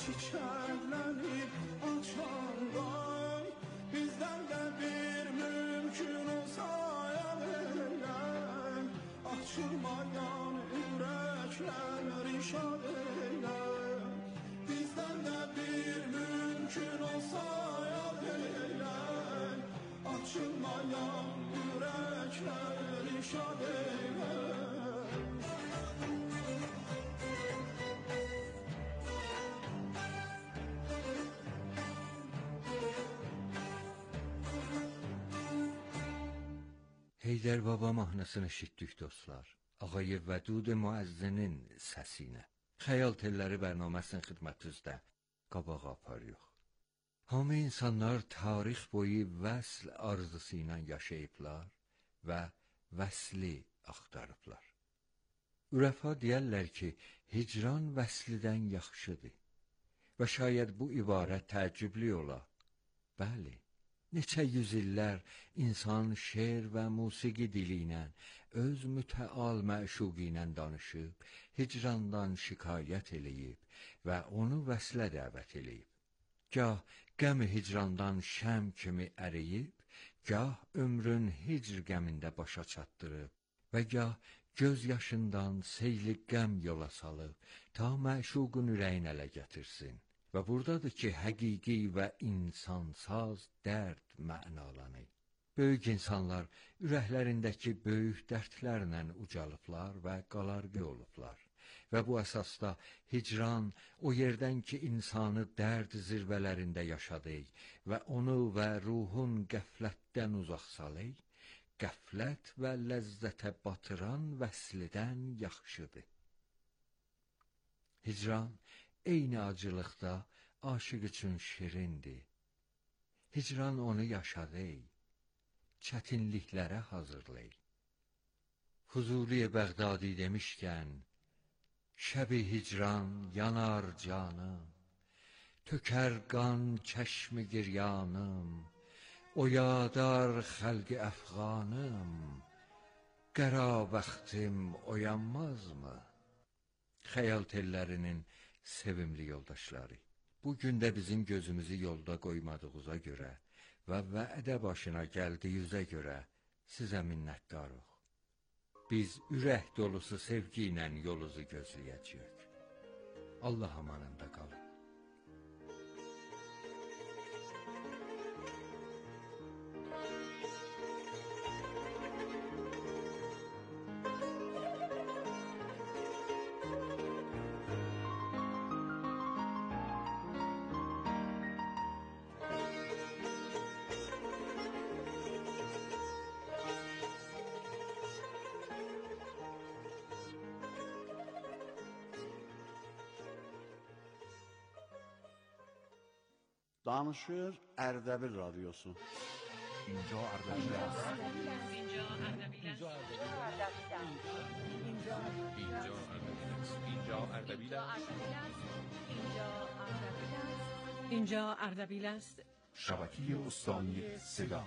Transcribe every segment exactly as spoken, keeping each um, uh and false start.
çiçeklenip açanda bizden de bir mümkün olsa eyle, açılmayan yürekler şad eyle. Bizden de bir mümkün olsa eyle, açılmayan yürekler şad eyle. Heydər Baba mahnısını eşitdik dostlar. Ağay Vədud müəzzinin səsinə. Xəyal telləri bərnaməsinin xidmətinizdə qabağa aparıyor. Hamı insanlar tarix boyu vəsl arzusu ilə yaşayıblar və vəsli axtarıblar. Ürəfa deyərlər ki, hicran vəslidən yaxşıdır. Və şayət bu ibarət təəccüblü ola. Bəli. Neçə yüz illər insan şeir və musiqi dili ilə öz mütəal məşuqi ilə danışıb, hicrandan şikayət eləyib və onu vəslə dəvət eləyib. Gah qəm hicrandan şəm kimi əriyib, gah ömrün hicr qəmində başa çatdırıb və gah göz yaşından seyli qəm yola salıb, ta məşuqun ürəyin ələ gətirsin. Və buradadır ki, həqiqi və insansaz dərd mənalanır. Böyük insanlar ürəklərindəki böyük dərdlərlə ucalıblar və qalarqı olublar. Və bu əsasda hicran o yerdən ki, insanı dərd zirvələrində yaşadır və onu və ruhun qəflətdən uzaq salır, qəflət və ləzzətə batıran vəslidən yaxşıdır. Hicran eyni acılıqda aşıq üçün şirindir. Hicran onu yaşadır, çətinliklərə hazırlayır. Fuzuli Bəğdadi demişkən, şəbi hicran yanar canım, tökər qan çəşmi giryanım, oyadar xəlqi əfğanım, qəra bəxtim oyanmazmı? Xəyal tellərinin sevimli yoldaşları. Bugün də bizim gözümüzü yolda qoymadığınıza görə və vədə başına gəldiyinizə görə sizə minnətdarıq. Biz ürək dolusu sevgi ilə yolunuzu gözləyəcəyik. Allah amanında qalın. Danışır Ərdəbil Radyosu. اینجا اردبیل است. اینجا اردبیل است. اینجا اردبیل است. اینجا اردبیل است. شبکه استانی صدا.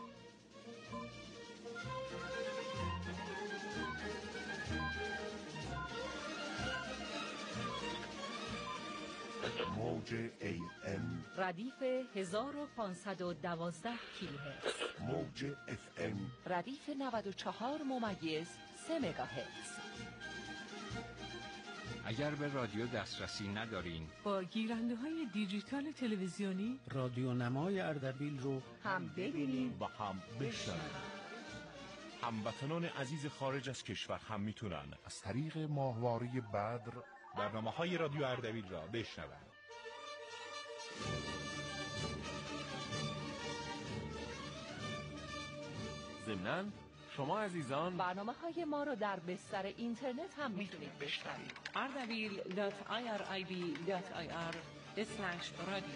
موج ای ام ردیف هزار و پانصد و دوازده کیلوهرتز، موج اف ام ردیف نود و چهار ممیز سه مگاهرتز. اگر به رادیو دسترسی ندارین، با گیرنده های دیجیتال تلویزیونی رادیو نمای اردبیل رو هم ببینید و هم بشنوید. هموطنان عزیز خارج از کشور هم میتونن از طریق ماهواره بدر برنامه های رادیو اردبیل را بشنوند. ضمناً شما عزیزان برنامه های ما رو در بستر اینترنت هم میتونید بشنوید. اردبیل دات آی آر آی بی دات آی آر اسلش رادیو.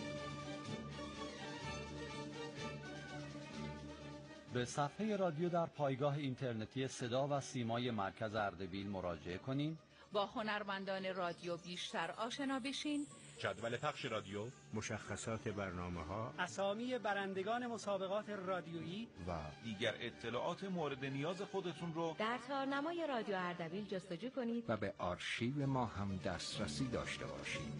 به صفحه رادیو در پایگاه اینترنتی صدا و سیمای مرکز اردبیل مراجعه کنین. با هنرمندان رادیو بیشتر آشنا بشین جدول پخش رادیو، مشخصات برنامه‌ها، اسامی برندگان مسابقات رادیویی و دیگر اطلاعات مورد نیاز خودتون رو در تارنمای رادیو اردبیل جستجو کنید و به آرشیو ما هم دسترسی داشته باشید.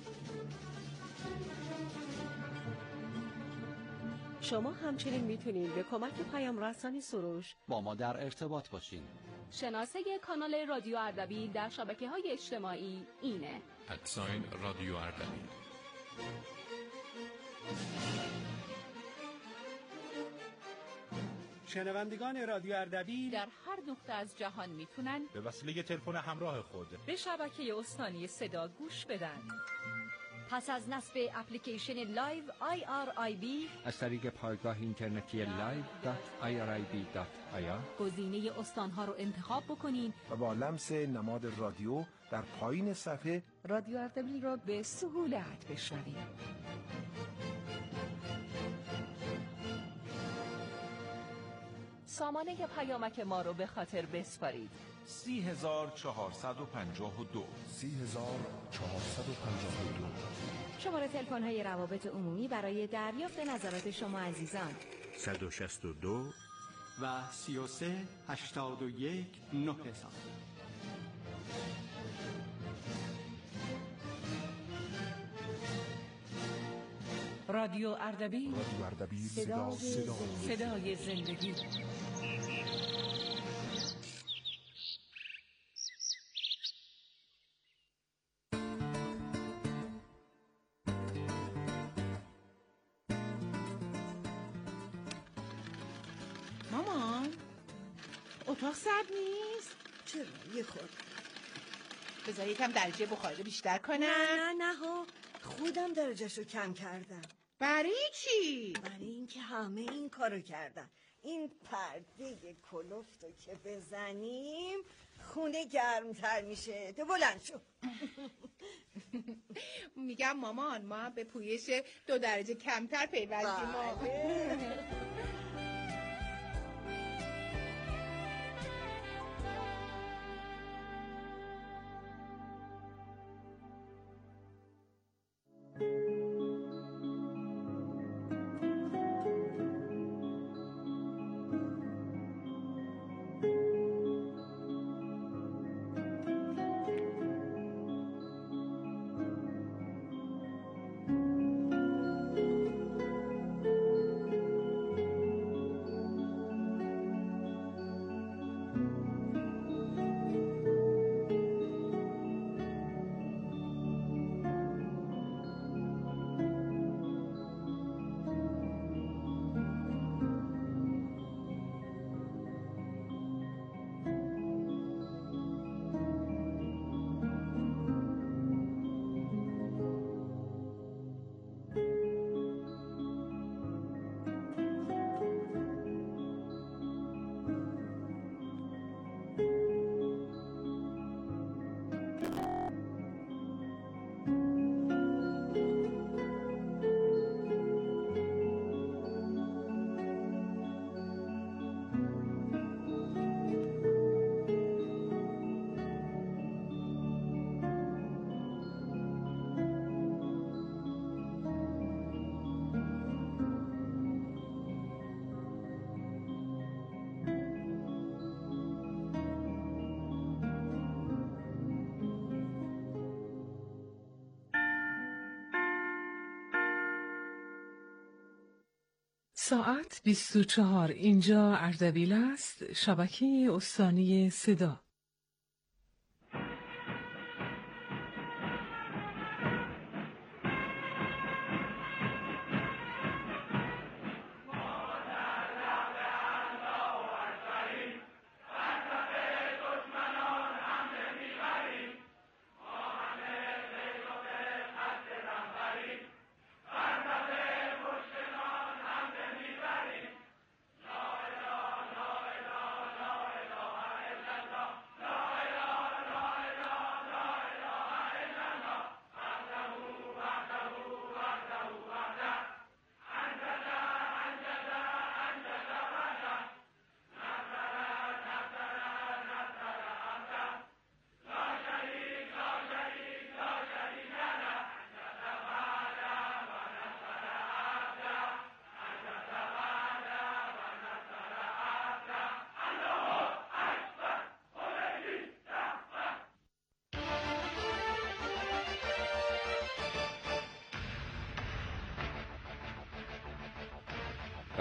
شما همچنین میتونید به کمک پیام رسانی سروش با ما در ارتباط باشین. شناسه کانال رادیو اردبیل در شبکه‌های اجتماعی اینه: ادساین رادیو اردبیل. شنوندگان رادیو اردبیل در هر نقطه از جهان میتونن به وسیله تلفن همراه خود به شبکه استانی صدا گوش بدن. پس از نصب اپلیکیشن لایو آی آر آی بی از طریق پایگاه اینترنتی لایو دات آی آر آی بی دات آی آر گزینه استانها رو انتخاب بکنین و با لمس نماد رادیو در پایین صفحه رادیو اردبیل را به سهولت بشنوید. سامانه پیامک ما رو به خاطر بسپارید: سی هزار چهارصد و پنجاه و دو سی هزار چهارصد و پنجاه و دو. شماره تلفن های روابط عمومی برای دریافت نظرات شما عزیزان: صد و شصت و دو و سی و سه هشتاد و یک نه هزار. رادیو اردبیل، رادیو اردبیل، صدا صدا صدای زندگی. مامان، اتاق سرد نیست؟ چرا؟ یه خود بذار یکم درجه بخاری بیشتر کنم. نه نه نه ها، خودم درجهشو کم کردم. برای چی؟ برای اینکه همه این کارو کردن. این پرده کلفتو که بزنیم خونه گرمتر میشه. تو بلند شو. میگم مامان، ما هم به پویش دو درجه کمتر پیوستیم. ساعت بیست و چهار، اینجا اردبیل است، شبکه استانی صدا.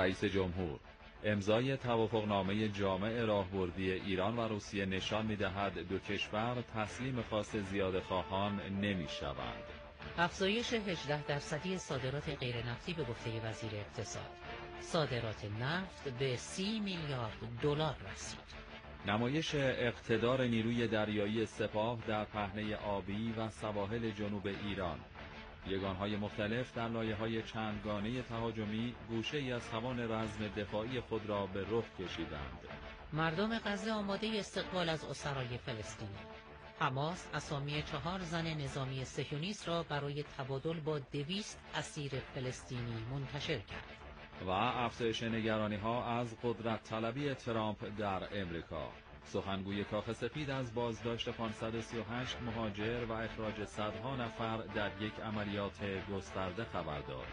رئیس جمهور: امضای توافقنامه جامع راهبردی ایران و روسیه نشان می‌دهد دو کشور تسلیم خواست زیاده‌خواهان نمی‌شوند. افزایش هجده درصدی صادرات غیرنفتی به گفته وزیر اقتصاد. صادرات نفت به سی میلیارد دلار رسید. نمایش اقتدار نیروی دریایی سپاه در پهنه آبی و سواحل جنوب ایران. یگانهای مختلف در لایه‌های چندگانه تهاجمی گوشه‌ای از توان رزم دفاعی خود را به رخ کشیدند. مردم غزه آماده استقبال از اسرای فلسطینی. حماس اسامی چهار زن نظامی صهیونیست را برای تبادل با دویست اسیر فلسطینی منتشر کرد. و افزایش نگرانی‌ها از قدرت طلبی ترامپ در امریکا. سخنگوی کاخ سفید از بازداشت پانصد و سی و هشت مهاجر و اخراج صدها نفر در یک عملیات گسترده خبر داد.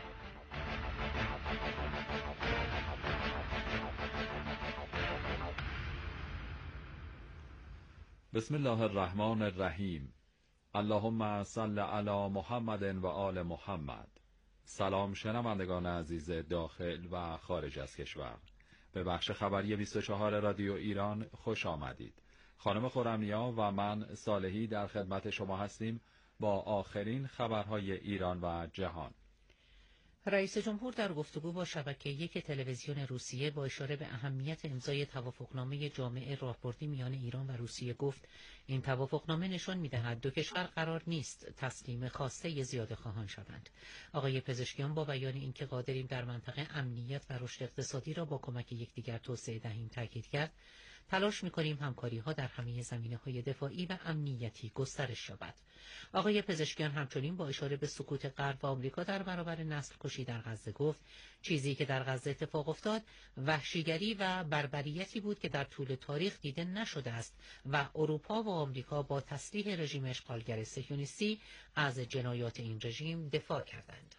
بسم الله الرحمن الرحیم. اللهم صل علی محمد و آل محمد. سلام شنوندگان عزیز داخل و خارج از کشور. به بخش خبری بیست و چهار رادیو ایران خوش آمدید. خانم خرمنیا و من صالحی در خدمت شما هستیم با آخرین خبرهای ایران و جهان. رئیس جمهور در گفتگو با شبکه یک تلویزیون روسیه با اشاره به اهمیت امضای توافقنامه جامع راهبردی میان ایران و روسیه گفت این توافقنامه نشان می‌دهد دو کشور قرار نیست تسلیم خواسته زیاده‌خواهان شوند. آقای پزشکیان با بیان اینکه قادریم در منطقه امنیت و رشد اقتصادی را با کمک یکدیگر توسعه دهیم تاکید کرد. تلاش می‌کنیم همکاری‌ها در همه زمینه‌های دفاعی و امنیتی گسترش یابد. آقای پزشکیان همچنین با اشاره به سکوت غرب و آمریکا در برابر نسل کشی در غزه گفت چیزی که در غزه اتفاق افتاد وحشیگری و بربریتی بود که در طول تاریخ دیده نشده است و اروپا و آمریکا با تسلیح رژیم اشغالگر صهیونیستی از جنایات این رژیم دفاع کردند.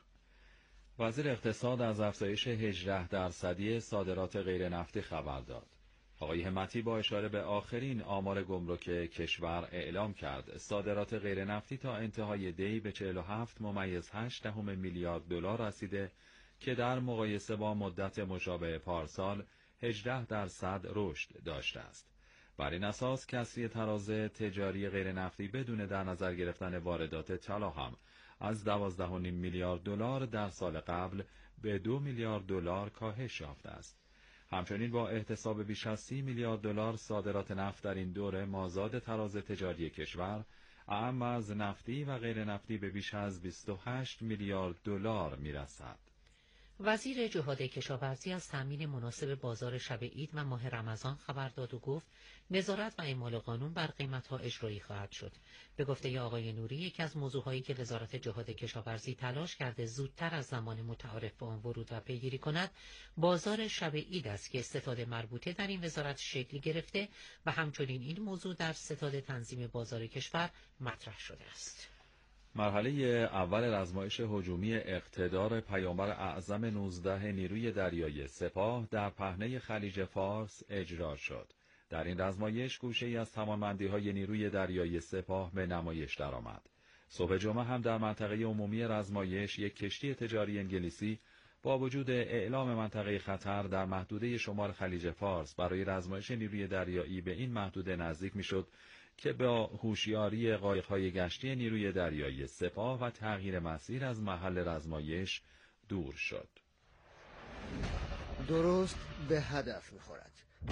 وزیر اقتصاد از افزایش هجده درصدی صادرات غیرنفتی خبر داد. آقای همتی با اشاره به آخرین آمار گمرک کشور اعلام کرد صادرات غیرنفتی تا انتهای دی به چهل و هفت ممیز هشت دهم میلیارد دلار رسیده که در مقایسه با مدت مشابه پارسال هجده درصد رشد داشته است. بر این اساس کسری تراز تجاری غیرنفتی بدون در نظر گرفتن واردات طلا هم از دوازده و نیم میلیارد دلار در سال قبل به دو میلیارد دلار کاهش یافته است. همچنین با احتساب بیش از سی میلیارد دلار صادرات نفت در این دوره مازاد تراز تجاری کشور اعم از نفتی و غیر نفتی به بیش از بیست و هشت میلیارد دلار میرسد. وزیر جهاد کشاورزی از تامین مناسب بازار شب عید و ماه رمضان خبر داد و گفت نظارت و اعمال قانون بر قیمت‌ها اجرایی خواهد شد. به گفته آقای نوری یکی از موضوعهایی که وزارت جهاد کشاورزی تلاش کرده زودتر از زمان متعارف به آن ورود و پیگیری کند بازار شب عید است که ستاد مربوطه در این وزارت شکل گرفته و همچنین این موضوع در ستاد تنظیم بازار کشور مطرح شده است. مرحله اول رزمایش هجومی اقتدار پیامبر اعظم نوزده نیروی دریایی سپاه در پهنه خلیج فارس اجرا شد. در این رزمایش گوشه‌ای از توانمندی‌های نیروی دریایی سپاه به نمایش درآمد. صبح جمعه هم در منطقه عمومی رزمایش یک کشتی تجاری انگلیسی با وجود اعلام منطقه خطر در محدوده شمال خلیج فارس برای رزمایش نیروی دریایی به این محدوده نزدیک می‌شد که با هوشیاری قایق‌های گشتی نیروی دریایی سپاه و تغییر مسیر از محل رزمایش دور شد. درست به هدف می‌خورد.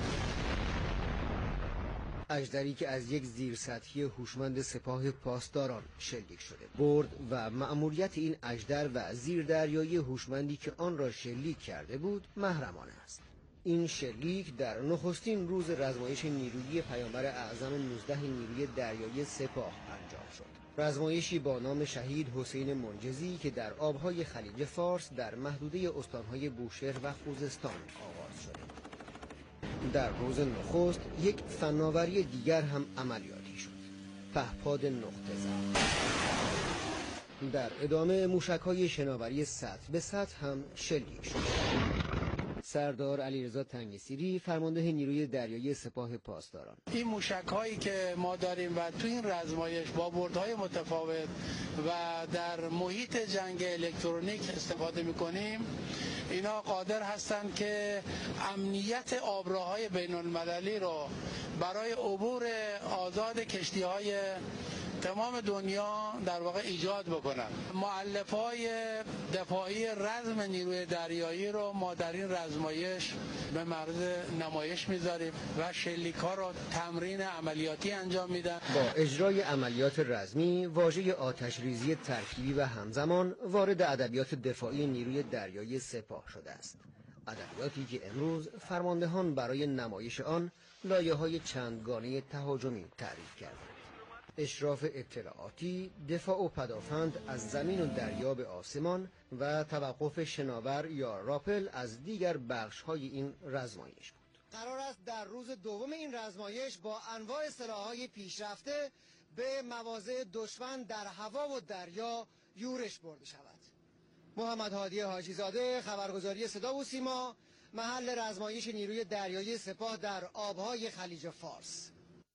اژدری که از یک زیرسطحی هوشمند سپاه پاسداران شلیک شده برد و مأموریت این اژدر و زیردریایی هوشمندی که آن را شلیک کرده بود محرمانه است. این شلیک در نخستین روز رزمایش نیرویی پیامبر اعظم نوزده نیروی دریایی سپاه انجام شد. رزمایشی با نام شهید حسین منجزی که در آبهای خلیج فارس در محدوده استانهای بوشهر و خوزستان آغاز شده. در روز نخست یک فناوری دیگر هم عملیاتی شد. پهپاد نقطه زد. در ادامه موشک‌های شناوری سطح به سطح هم شلیک شد. سردار علیرضا تنگیسیری فرمانده نیروی دریایی سپاه پاسداران: این موشک هایی که ما داریم و تو این رزمایش با بردهای متفاوت و در محیط جنگ الکترونیک استفاده میکنیم اینا قادر هستند که امنیت آبراهای بین المللی رو برای عبور آزاد کشتی‌های تمام دنیا در واقع ایجاد بکنن. مؤلفه‌های دفاعی رزم نیروی دریایی رو ما در این رزمایش به معرض نمایش میذاریم و شلیک‌ها رو تمرین عملیاتی انجام میدن. با اجرای عملیات رزمی، واژه آتش‌ریزی ترکیبی و همزمان وارد ادبیات دفاعی نیروی دریایی سپاه شده است. ادبیاتی که امروز فرماندهان برای نمایش آن لایه‌های چندگانه تهاجمی تعریف کردند. اشراف اطلاعاتی، دفاع و پدافند از زمین و دریا به آسمان و توقف شناور یا راپل از دیگر بخش‌های این رزمایش بود. قرار است در روز دوم این رزمایش با انواع سلاح‌های پیشرفته به مواضع دشمن در هوا و دریا یورش برده شود. محمد هادی حاجی زاده، خبرگزاری صدا و سیما، محل رزمایش نیروی دریایی سپاه در آبهای خلیج فارس.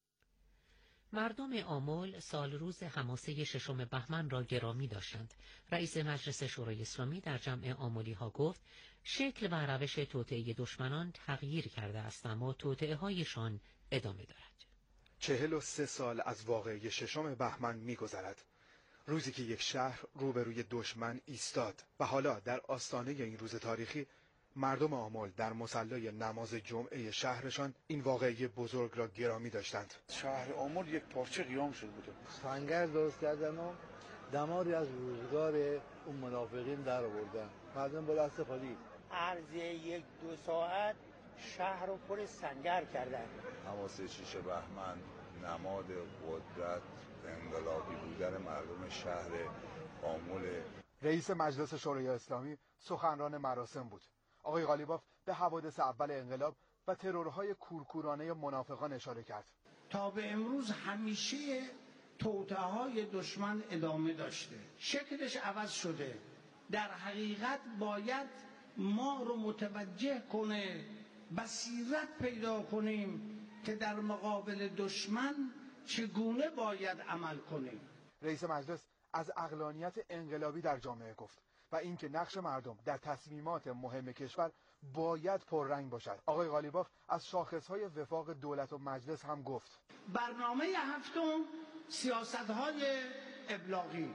مردم آمل سال روز حماسه ششم بهمن را گرامی داشتند. رئیس مجلس شورای اسلامی در جمع آملی ها گفت شکل و روش توطئه دشمنان تغییر کرده است، اما توطئه هایشان ادامه دارد. چهل و سه سال از واقعه ششم بهمن می‌گذرد، روزی که یک شهر روبروی دشمن ایستاد و حالا در آستانه این روز تاریخی مردم آمل در مصلی نماز جمعه شهرشان این واقعه بزرگ را گرامی داشتند. شهر آمل یک پارچه قیام شده بود. سنگر درست کردن و دماری از روزگار اون منافقین در آوردن. مردم با دست خالی. عرض یک دو ساعت شهر رو پر سنگر کردن. حماسه شش بهمن نماد قدرت انقلابی بودن مردم شهر آمل. رئیس مجلس شورای اسلامی سخنران مراسم بود. آقای قالیباف به حوادث اول انقلاب و ترورهای کورکورانه منافقان اشاره کرد. تا به امروز همیشه توطئه‌های دشمن ادامه داشته، شکلش عوض شده. در حقیقت باید ما رو متوجه کنه، بصیرت پیدا کنیم که در مقابل دشمن چگونه باید عمل کنیم. رئیس مجلس از عقلانیت انقلابی در جامعه گفت و اینکه نقش مردم در تصمیمات مهم کشور باید پررنگ باشد. آقای قالیباف از شاخصهای وفاق دولت و مجلس هم گفت. برنامه هفتم سیاست‌های ابلاغی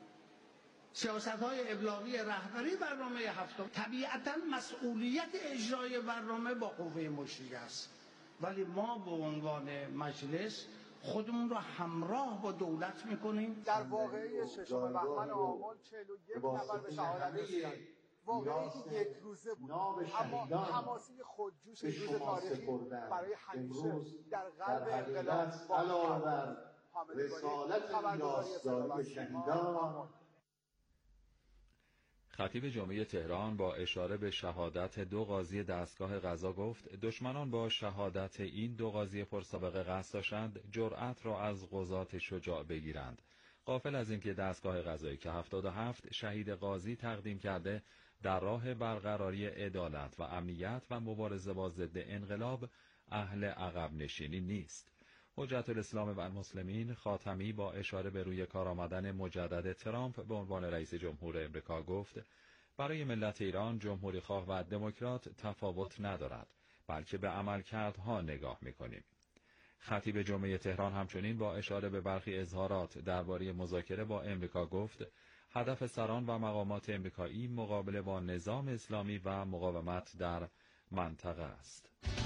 سیاست‌های ابلاغی رهبری برنامه هفتم. طبیعتاً مسئولیت اجرای برنامه با قوه مشریعه است، ولی ما به عنوان مجلس خودمون رو همراه با دولت میکنیم. در واقعه ششم بهمن آمل چهل و یک نفر به شهادت رسیدند. واقعی که یک روزه بود، اما حماسه خودجوش این روز تاریخی برای همیشه در قلب انقلاب علاوه بر رسالت یاسداری شهیدان. خطیب جمعه تهران با اشاره به شهادت دو قاضی دستگاه قضا گفت دشمنان با شهادت این دو قاضی پرسابقه قصد داشتند جرأت را از قضات شجاع بگیرند. غافل از اینکه دستگاه قضایی که هفتاد و هفت شهید قاضی تقدیم کرده در راه برقراری عدالت و امنیت و مبارزه با ضد انقلاب اهل عقب نشینی نیست. حجت الاسلام و المسلمین خاتمی با اشاره به روی کار آمدن مجدد ترامپ به عنوان رئیس جمهور امریکا گفت برای ملت ایران جمهوری خواه و دموکرات تفاوت ندارد، بلکه به عملکردها نگاه می‌کنیم. خطیب جمعه تهران همچنین با اشاره به برخی اظهارات درباره مذاکره با امریکا گفت هدف سران و مقامات امریکایی مقابله با نظام اسلامی و مقاومت در منطقه است.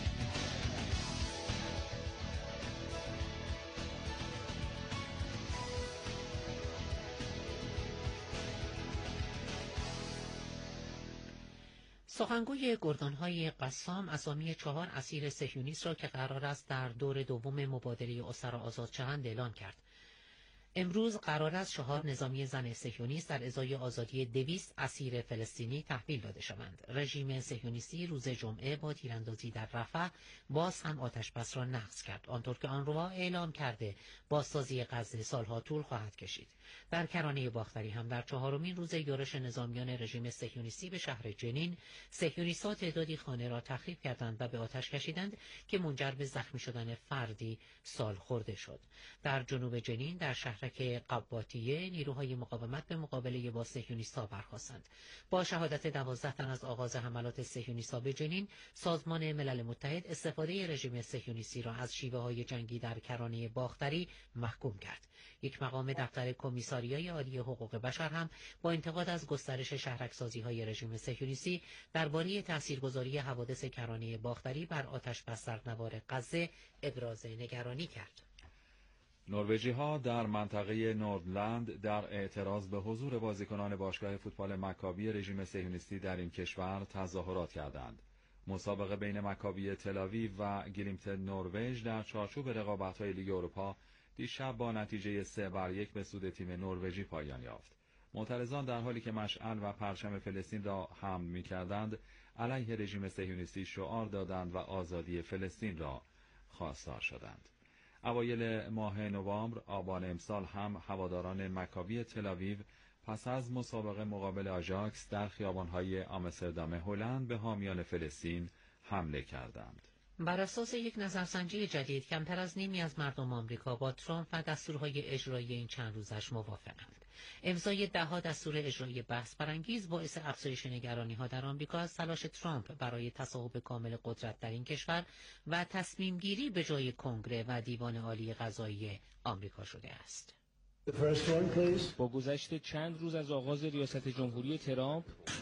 سخنگوی گردانهای قسام اسامی چهار اسیر صهیونیست را که قرار است در دور دوم مبادله اسرا آزاد شوند اعلام کرد. امروز قرار است چهار نظامی زن صهیونیست در ازای آزادی دویست اسیر فلسطینی تحویل داده شوند. رژیم صهیونیستی روز جمعه با تیراندازی در رفح باز هم آتشبس را نقض کرد، آنطور که آنروا اعلام کرده بازسازی غزه سالها طول خواهد کشید. در کرانه باختری هم در چهارمین روز یورش نظامیان رژیم صهیونیستی به شهر جنین، صهیونیست‌ها تعدادی خانه را تخریب کردند و به آتش کشیدند که منجر به زخمی شدن فردی سالخورده شد. در جنوب جنین در شهر مشترک قباطیه نیروهای مقاومت به مقابله با صهیونیست‌ها برخاستند. با شهادت دوازده تن از آغاز حملات صهیونیست‌ها به جنین، سازمان ملل متحد استفاده رژیم صهیونیستی را از شیوه‌های جنگی در کرانه باختری محکوم کرد. یک مقام دفتر کمیساریای عالی حقوق بشر هم با انتقاد از گسترش شهرک‌سازی‌های رژیم صهیونیستی درباره تاثیرگذاری حوادث کرانه باختری بر آتش بس در نوار غزه ابراز نگرانی کرد. نروژی ها در منطقه نوردلند در اعتراض به حضور بازیکنان باشگاه فوتبال مکابی رژیم صهیونیستی در این کشور تظاهرات کردند. مسابقه بین مکابی تل‌آویو و گلیمت نروژ در چارچوب رقابت‌های لیگ اروپا دیشب با نتیجه سه بر یک به سود تیم نروژی پایان یافت. معترضان در حالی که مشعل و پرچم فلسطین را حمل می‌کردند، علیه رژیم صهیونیستی شعار دادند و آزادی فلسطین را خواستار شدند. اوایل ماه نوامبر آبان امسال هم هواداران مکابی تل‌آویو پس از مسابقه مقابل آژاکس در خیابان‌های آمستردام هلند به حامیان فلسطین حمله کردند. بر اساس یک نظرسنجی جدید کمتر از نیمی از مردم آمریکا با ترامپ و دستورهای اجرایی این چند روزش موافقند. امضای ده‌ها دستور اجرایی بحث برانگیز باعث افزایش نگرانی‌ها در آمریکا از تلاش ترامپ برای تصاحب کامل قدرت در این کشور و تصمیم گیری به جای کنگره و دیوان عالی قضایی آمریکا شده است. با گذشت چند روز از آغاز ریاست جمهوری ترامپ،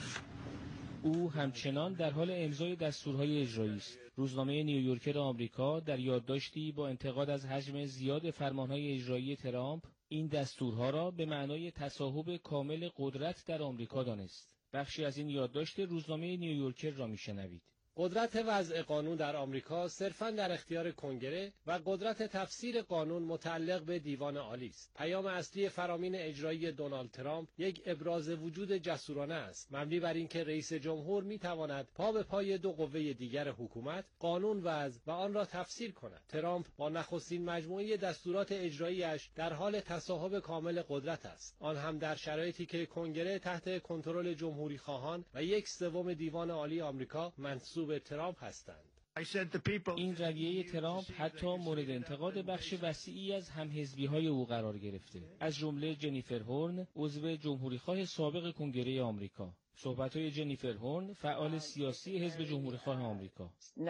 او همچنان در حال امضای دستورهای اجرایی است. روزنامه نیویورکر آمریکا در یادداشتی با انتقاد از حجم زیاد فرمانهای اجرایی ترامپ این دستورها را به معنای تصاحب کامل قدرت در آمریکا دانست. بخشی از این یادداشت روزنامه نیویورکر را میشنوید. قدرت وضع قانون در آمریکا صرفاً در اختیار کنگره و قدرت تفسیر قانون متعلق به دیوان عالی است. پیام اصلی فرامین اجرایی دونالد ترامپ یک ابراز وجود جسورانه است، مبنی بر اینکه رئیس جمهور میتواند پا به پای دو قوه دیگر حکومت قانون وضع و آن را تفسیر کند. ترامپ با نخستین مجموعه دستورات اجرایی‌اش در حال تصاحب کامل قدرت است، آن هم در شرایطی که کنگره تحت کنترل جمهوری خواهان و یک سوم دیوان عالی آمریکا منصوب به ترامپ هستند. این رویه ترامپ حتی مورد انتقاد بخش وسیعی از همحزبی‌های او قرار گرفته، از جمله جنیفر هورن، عضو جمهوریخواه سابق کنگره آمریکا. صحبت‌های جنیفر هورن، فعال سیاسی حزب جمهوریخواه آمریکا.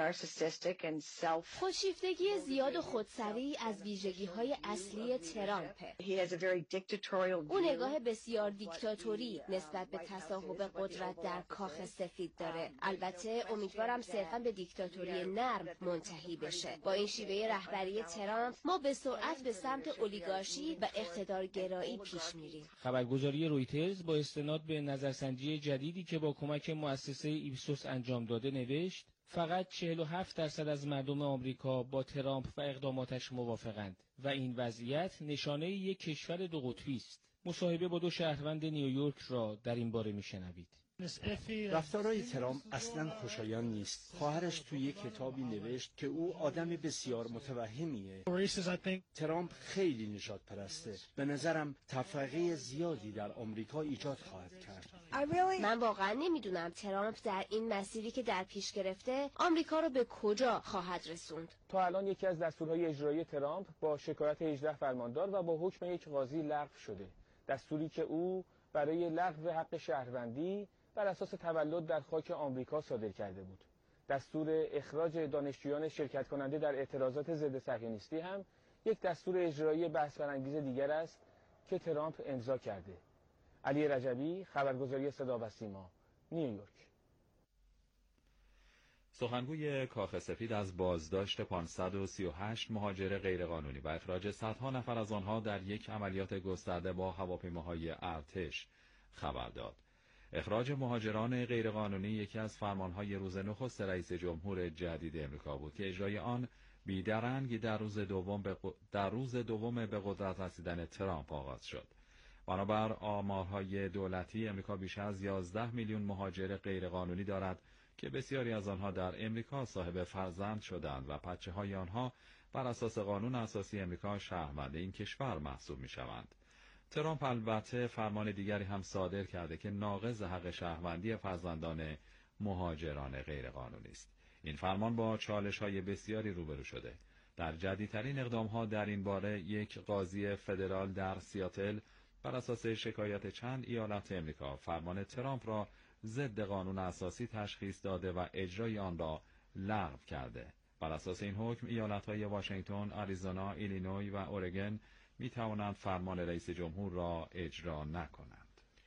خودشیفتگی زیاد و خودسری از ویژگی‌های اصلی ترامپه. او نگاه بسیار دیکتاتوری نسبت به تصاحب قدرت در کاخ سفید داره. البته امیدوارم صرفاً به دیکتاتوری نرم منتهی بشه. با این شیوه رهبری ترامپ ما به سرعت به سمت اولیگارشی و اقتدارگرایی پیش میریم. خبرگزاری رویترز با استناد به نظرسنجی جدیدی که با کمک مؤسسه ایپسوس انجام داده نوشت فقط چهل و هفت درصد از مردم آمریکا با ترامپ و اقداماتش موافقند و این وضعیت نشانه یک کشور دو قطبی است. مصاحبه با دو شهروند نیویورک را در این باره میشنوید. رفتارهای ترامپ اصلا خوشایند نیست. خواهرش توی یک کتابی نوشت که او آدم بسیار متوهمیه. ترامپ خیلی نژاد پرسته. به نظرم تفرقه زیادی در آمریکا ایجاد خواهد کرد. من واقعا نمیدونم ترامپ در این مسیری که در پیش گرفته آمریکا رو به کجا خواهد رسوند. تا الان یکی از دستورهای اجرایی ترامپ با شکایت هجده فرماندار و با حکم یک قاضی لغو شده. دستوری که او برای لغو حق شهروندی بر اساس تولد در خاک آمریکا صادر کرده بود. دستور اخراج دانشجویان شرکت کننده در اعتراضات ضد صهیونیستی هم یک دستور اجرایی بحث برانگیز دیگر است که ترامپ امضا کرده. علی رجبی، خبرگزاری صدا و سیما، نیویورک. سخنگوی کاخ سفید از بازداشت پانصد و سی و هشت مهاجر غیرقانونی و اخراج صدها نفر از آنها در یک عملیات گسترده با هواپیماهای ارتش خبر داد. اخراج مهاجران غیرقانونی یکی از فرمانهای روز نخست رئیس جمهور جدید امریکا بود که اجرای آن بیدرنگ در روز دوم به در روز دوم به قدرت رسیدن ترامپ آغاز شد. بنابر آمارهای دولتی امریکا بیش از یازده میلیون مهاجر غیرقانونی دارد که بسیاری از آنها در امریکا صاحب فرزند شدند و بچه های آنها بر اساس قانون اساسی امریکا شهروند این کشور محسوب می شوند. ترامپ البته فرمان دیگری هم صادر کرده که ناقض حق شهروندی فرزندان مهاجران غیرقانونی است. این فرمان با چالش‌های بسیاری روبرو شده. در جدیدترین اقدام‌ها در این باره یک قاضی فدرال در سیاتل بر اساس شکایت چند ایالت امریکا فرمان ترامپ را ضد قانون اساسی تشخیص داده و اجرای آن را لغو کرده. بر اساس این حکم ایالت‌های واشنگتن، آریزونا، ایلینوی و اورگن می‌توانند فرمان رئیس جمهور را اجرا نکنند.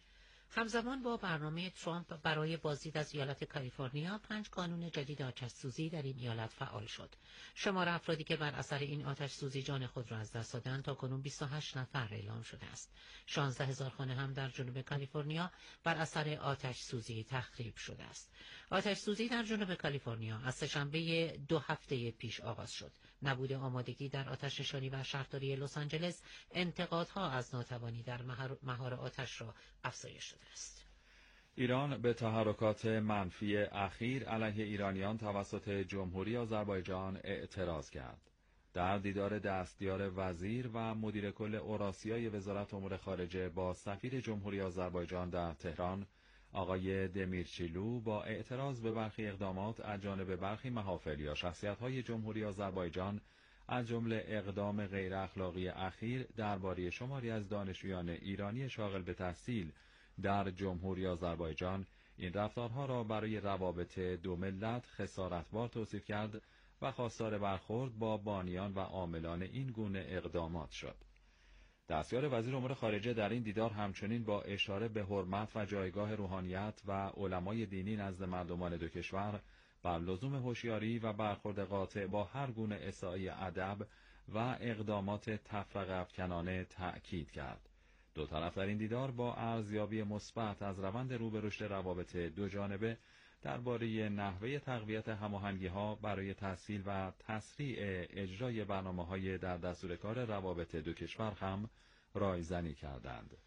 همزمان با برنامه ترامپ برای بازدید از ایالت کالیفرنیا، پنج قانون جدید آتش‌سوزی در این ایالت فعال شد. شمار افرادی که بر اثر این آتش‌سوزی جان خود را از دست دادند تاکنون بیست و هشت نفر اعلام شده است. شانزده هزار خانه هم در جنوب کالیفرنیا بر اثر آتش‌سوزی تخریب شده است. آتش‌سوزی در جنوب کالیفرنیا از سه‌شنبه دو هفته پیش آغاز شد. نبود آمادگی در آتش‌نشانی و شهرداری لس آنجلس انتقادها از ناتوانی در مهار آتش را افزایش داده است. ایران به تحرکات منفی اخیر علیه ایرانیان توسط جمهوری آذربایجان اعتراض کرد. در دیدار دستیار وزیر و مدیر کل اوراسیای وزارت امور خارجه با سفیر جمهوری آذربایجان در تهران، آقای دمیرچیلو با اعتراض به برخی اقدامات از جانب برخی محافل یا شخصیت‌های جمهوری آذربایجان از جمله اقدام غیر اخلاقی اخیر درباره شماری از دانشجویان ایرانی شاغل به تحصیل در جمهوری آذربایجان، این رفتارها را برای روابط دو ملت خسارتبار توصیف کرد و خواستار برخورد با بانیان و عاملان این گونه اقدامات شد. دستیار وزیر امور خارجه در این دیدار همچنین با اشاره به حرمت و جایگاه روحانیت و علمای دینی نزد مردمان دو کشور بر لزوم هوشیاری و برخورد قاطع با هر گونه اساءه ادب و اقدامات تفرقه افکنانه تأکید کرد. دو طرف در این دیدار با ارزیابی مثبت از روند رو به رشد روابط دو جانبه درباره نحوه تقویت هماهنگی‌ها برای تسهیل و تسریع اجرای برنامه‌های در دستور کار روابط دو کشور هم رایزنی کردند.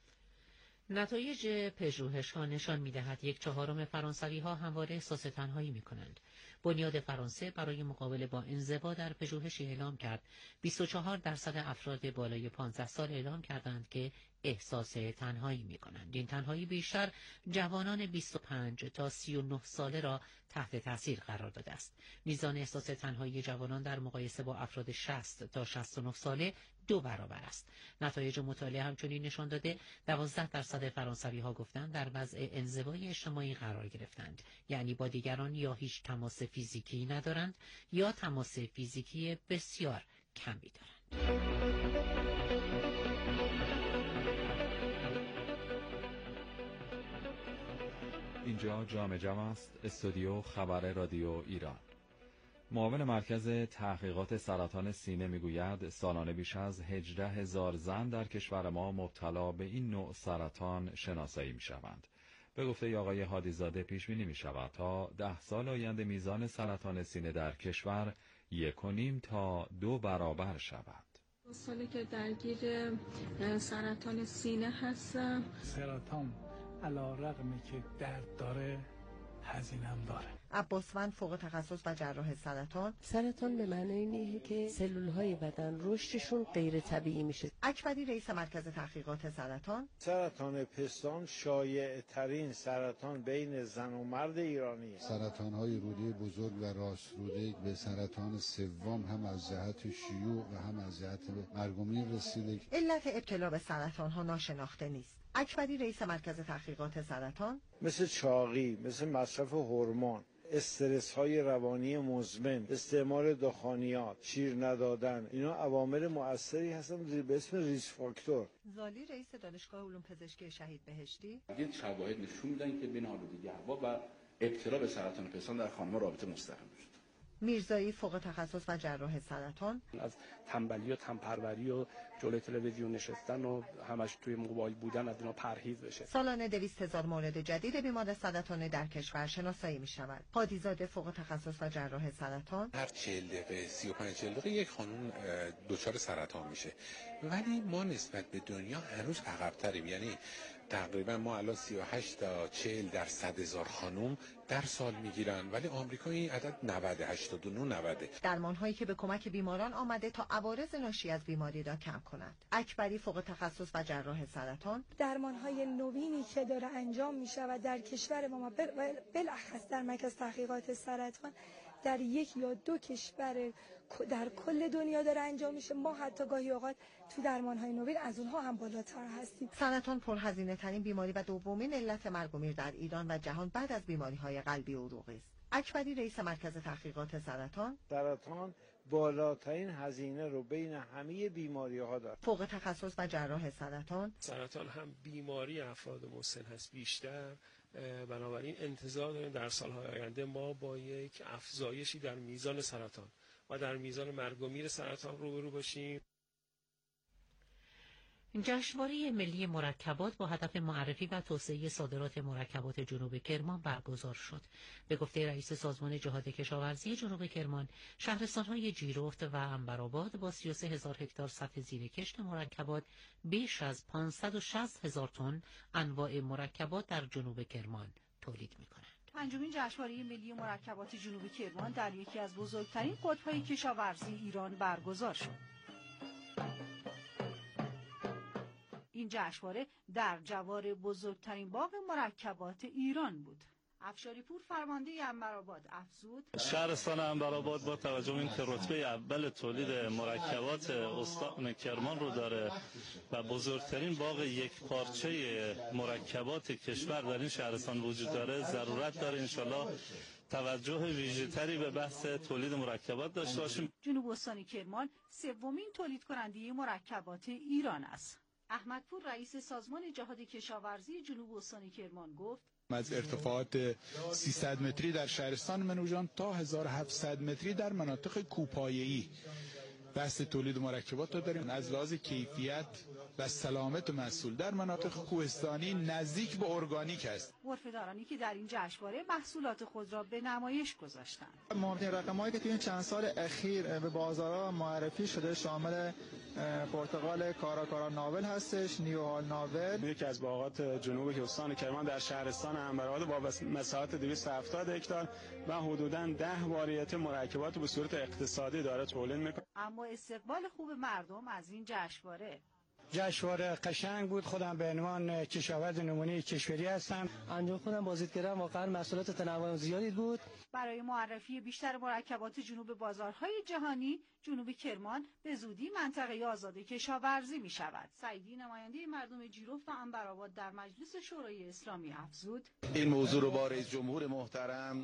نتایج پژوهش‌ها نشان می‌دهد یک چهارم فرانسوی‌ها همواره احساس تنهایی می‌کنند. بنیاد فرانسه برای مقابله با انزوا در پژوهشی اعلام کرد بیست و چهار درصد افراد بالای پانزده سال اعلام کردند که احساس تنهایی می‌کنند. این تنهایی بیشتر جوانان بیست و پنج تا سی و نه ساله را تحت تاثیر قرار داده است. میزان احساس تنهایی جوانان در مقایسه با افراد شصت تا شصت و نه ساله دو برابر است. نتایج مطالعه همچنین نشان داده دوازده درصد فرانسوی‌ها گفتند در وضع انزوای اجتماعی قرار گرفتند، یعنی با دیگران یا هیچ تماس فیزیکی ندارند یا تماس فیزیکی بسیار کمی دارند. اینجا جام جم است، استودیو خبر رادیو ایران. معاون مرکز تحقیقات سرطان سینه میگوید سالانه بیش از هجده هزار زن در کشور ما مبتلا به این نوع سرطان شناسایی می شوند. به گفته آقای هادیزاده پیش بینی می شود تا ده سال آینده میزان سرطان سینه در کشور یک و نیم تا دو برابر شود. دو سالی که درگیر سرطان سینه هستم. سرطان علی‌رغمی که درد داره هزینه‌ام داره. عباسوند فوق تخصص و جراح سرطان. سرطان به معنی اینه که سلول‌های بدن رشدشون غیر طبیعی میشه. اکبری رئیس مرکز تحقیقات سرطان. سرطان پستان شایع ترین سرطان بین زن و مرد ایرانی است. سرطان‌های روده بزرگ و راست روده به سرطان سوم هم از جهت شیوع و هم از جهت مرگ و میر رسیده. علت ابتلا به سرطان‌ها ناشناخته نیست. اکبری رئیس مرکز تحقیقات سرطان. مثل چاقی، مثل مصرف هورمون، استرس های روانی مزمن، استعمال دخانیات، شیر ندادن، اینا عوامل مؤثری هستن به اسم ریسک فاکتور. زالی رئیس دانشگاه علوم پزشکی شهید بهشتی. این شواهد نشون میدن که بین آلودگی هوا و ابتلا به سرطان پستان در خانم‌ها رابطه مستقیم وجود. میرزایی فوق تخصص و جراح سرطان. از تنبلی و تنپروری و جلوی تلویزیون نشستن و همش توی موبایل بودن از اینا پرهیز بشه. سالانه دویست هزار مورد جدید بیمار سرطان در کشور شناسایی می شود. هادیزاده فوق تخصص و جراح سرطان. هر چهل دقیقه سی و پنج چهل دقیقه یک خانم دچار سرطان میشه، ولی ما نسبت به دنیا هنوز عقب‌تریم. یعنی تقریبا ما الان سی و هشت تا چهل در صد هزار خانم در سال میگیرن، ولی آمریکا این عدد نود هشتاد و نه نود. درمان هایی که به کمک بیماران آمده تا عوارض ناشی از بیماری را کم کنند. اکبری فوق تخصص و جراح سرطان. درمان های نوینی که داره انجام می شود در کشور ما، بالاخص در مرکز تحقیقات سرطان در یک یا دو کشور در کل دنیا داره انجام میشه. ما حتی گاهی اوقات تو درمان‌های نوین از اونها هم بالاتر هستیم. سرطان پرهزینه ترین بیماری و دومین علت مرگ و میر در ایران و جهان بعد از بیماری‌های قلبی و عروقی است. اکبری رئیس مرکز تحقیقات سرطان: سرطان بالاترین هزینه رو بین همه بیماری‌ها داره. فوق تخصص و جراح سرطان: سرطان هم بیماری افراد مسن هست بیشتر، بنابراین انتظار داریم در سال‌های آینده ما با یک افزایشی در میزان سرطان و در میزان مرگ و میر سرطان روبرو باشیم. جشنواره ملی مرکبات با هدف معرفی و توسعه صادرات مرکبات جنوب کرمان برگزار شد. به گفته رئیس سازمان جهاد کشاورزی جنوب کرمان، شهرستان‌های جیرفت و عنبرآباد با سی و سه هزار هکتار سطح زیرکشت مرکبات بیش از پانصد و شصت هزار تن انواع مرکبات در جنوب کرمان تولید می‌کنند. پنجمین جشنواره ملی مرکبات جنوب کرمان در یکی از بزرگترین قطب‌های کشاورزی ایران برگزار شد. این جشنواره در جوار بزرگترین باغ مرکبات ایران بود. افشاری پور فرمانده عنبرآباد افزود: شهرستان عنبرآباد با توجه به اینکه رتبه اول تولید مرکبات استان کرمان رو داره و بزرگترین باغ یک پارچه مرکبات کشور در این شهرستان وجود داره، ضرورت داره انشالله توجه ویژه‌تری به بحث تولید مرکبات داشته باشیم. جنوب استان کرمان سومین تولید کننده مرکبات ایران است. احمدپور رئیس سازمان جهاد کشاورزی جنوب استان کرمان گفت: از ارتفاعات سیصد متری در شهرستان منوژان تا هزار و هفتصد متری در مناطق کوهپایه‌ای بحث تولید مرکبات رو داریم. از لحاظ کیفیت و سلامت محصول در مناطق کوهستانی نزدیک به ارگانیک است. غرفه‌دارانی که در این جشنواره محصولات خود را به نمایش گذاشتند. مهمترین رقم‌هایی که توی این چند سال اخیر به بازارها معرفی شده شامل پرتقال کاراکارا ناول هستش، نیوهال ناول. یکی از باغات جنوب استان کرمان در شهرستان عنبرآباد با مساحت دویست و هفتاد هکتار و حدوداً ده واریته مرکبات به صورت اقتصادی داره تولید میکنه. اما استقبال خوب مردم از این جشنواره جشنواره قشنگ بود. خودم به عنوان کشاورز نمونه کشوری هستم. انجام خودم بازدید کردم، واقعا محصولات تنوع زیادی بود. برای معرفی بیشتر مرکبات جنوب بازارهای جهانی، جنوب کرمان به زودی منطقه آزاد کشاورزی می شود. سعیدی نماینده مردم جیرفت و عنبرآباد در مجلس شورای اسلامی افزود: این موضوع رو با رئیس جمهور محترم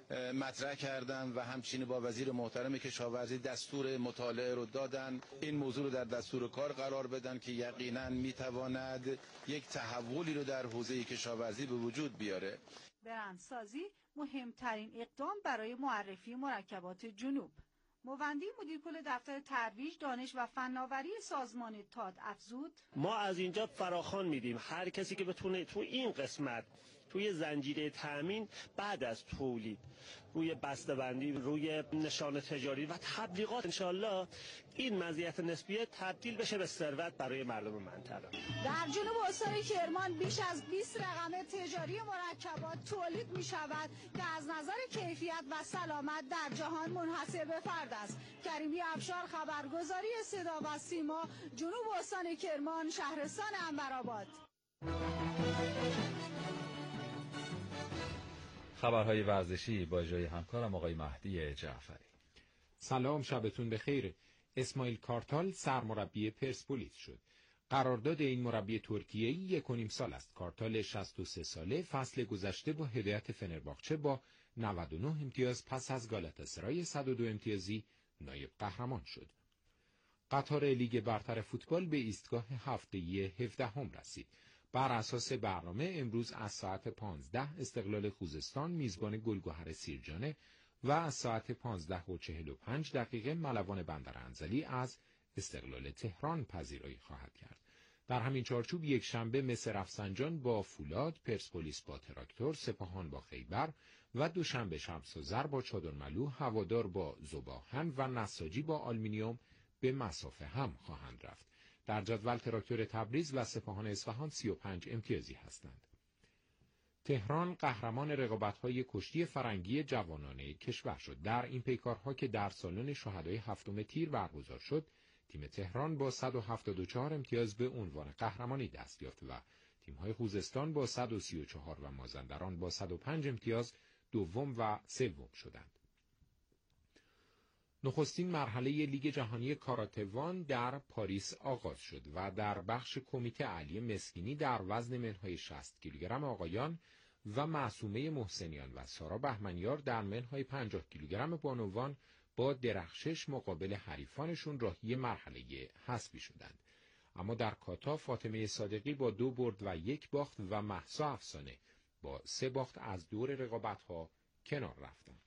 مطرح کردن و همچنین با وزیر محترم کشاورزی دستور مطالعه رو دادن. این موضوع رو در دستور کار قرار بدن که یقینا میتواند یک تحولی رو در حوزه کشاورزی به وجود بیاره. برندسازی مهمترین اقدام برای معرفی مرکبات جنوب. موندی مدیر کل دفتر ترویج دانش و فناوری سازمان تاد افزود: ما از اینجا فراخوان میدیم هر کسی که بتونه تو این قسمت توی زنجیره تامین بعد از تولید روی بسته‌بندی، روی نشان تجاری و تبلیغات انشالله این مزیت نسبیه تبدیل بشه به ثروت برای مردم منطقه. در جنوب استان کرمان بیش از بیست رقم تجاری مرکبات تولید می شود که از نظر کیفیت و سلامت در جهان منحصر به فرد است. کریمی افشار، خبرگزاری صدا و سیما، جنوب استان کرمان، شهرستان عنبرآباد. خبرهای ورزشی با اجرای همکارم آقای مهدی جعفری. سلام، شبتون بخیر. اسماعیل کارتال سرمربی پرسپولیس شد. قرارداد این مربی ترکیه‌ای یک و نیم سال است. کارتال شصت و سه ساله فصل گذشته با هدایت فنرباغچه با نود و نه امتیاز پس از گالاتاسرای صد و دو امتیازی نایب قهرمان شد. قطار لیگ برتر فوتبال به ایستگاه هفته‌ای هفدهم رسید. بر اساس برنامه امروز از ساعت پانزده استقلال خوزستان میزبان گلگهر سیرجانه و از ساعت پانزده و چهل و پنج دقیقه ملوان بندر انزلی از استقلال تهران پذیرایی خواهد کرد. در همین چارچوب یک شنبه مس رفسنجان با فولاد، پرسپولیس با تراکتور، سپاهان با خیبر و دوشنبه شمس و زر با چادرملو، هوادار با ذوباهن و نساجی با آلومینیوم به مسافه هم خواهند رفت. در جدول تراکتور تبریز و سپاهان اصفهان سی و پنج امتیازی هستند. تهران قهرمان رقابت‌های کشتی فرنگی جوانانه کشور شد. در این پیکارها که در سالن شهدای هفتم تیر برگزار شد، تیم تهران با صد و هفتاد و چهار امتیاز به عنوان قهرمانی دست یافت و تیم‌های خوزستان با صد و سی و چهار و مازندران با صد و پنج امتیاز دوم و سوم شدند. نخستین مرحله لیگ جهانی کاراتوان در پاریس آغاز شد و در بخش کمیته علی مسکینی در وزن منهای شصت کیلوگرم آقایان و معصومه محسنیان و سارا بهمنیار در منهای پنجاه کیلوگرم بانوان با درخشش مقابل حریفانشون راهی مرحله حذفی شدند. اما در کاتا فاطمه صادقی با دو برد و یک باخت و مهسا افسانه با سه باخت از دور رقابت‌ها کنار رفتند.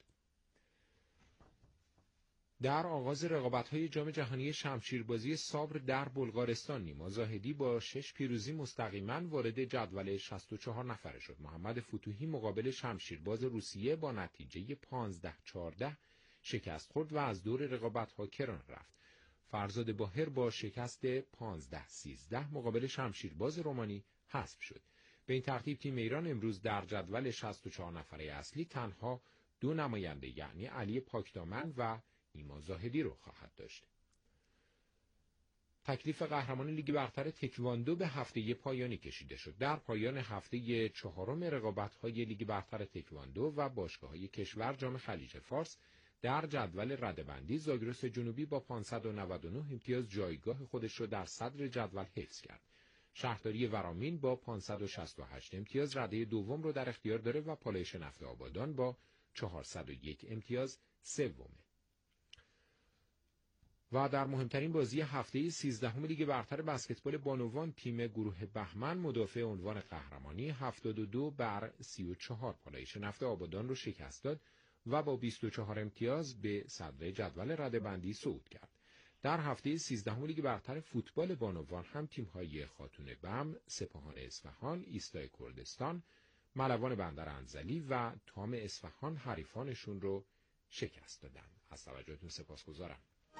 در آغاز رقابت‌های جام جهانی شمشیربازی سابر در بلغارستان نیما زاهدی با شش پیروزی مستقیما وارد جدول شصت و چهار نفره شد. محمد فتوحی مقابل شمشیرباز روسیه با نتیجه پانزده چهارده شکست خورد و از دور رقابت‌ها کنار رفت. فرزاد باهر با شکست پانزده سیزده مقابل شمشیرباز رومانی حذف شد. به این ترتیب تیم ایران امروز در جدول شصت و چهار نفره اصلی تنها دو نماینده یعنی علی پاکدامن و نیما زاهدی رو خواهد داشت. تکلیف قهرمان لیگ برتر تکواندو به هفته پایانی کشیده شد. در پایان هفته چهارم رقابت‌های لیگ برتر تکواندو و باشگاه‌های کشور جام خلیج فارس در جدول رده‌بندی زاگرس جنوبی با پانصد و نود و نه امتیاز جایگاه خودش را در صدر جدول حفظ کرد. شهرداری ورامین با پانصد و شصت و هشت امتیاز رده دوم رو در اختیار داره و پالایش نفت آبادان با چهارصد و یک امتیاز سومه. و در مهمترین بازی هفته سیزدهم لیگ برتر بسکتبال بانوان تیم گروه بهمن مدافع عنوان قهرمانی هفتاد و دو بر سی و چهار پالایش نفت آبادان رو شکست داد و با بیست و چهار امتیاز به صدر جدول رده‌بندی صعود کرد. در هفته سیزدهم لیگ برتر فوتبال بانوان هم تیم‌های خاتون بم، سپاهان اصفهان، ایستای کردستان، ملوان بندر انزلی و تام اصفهان حریفانشون رو شکست دادن. از توجهتون سپاسگزارم.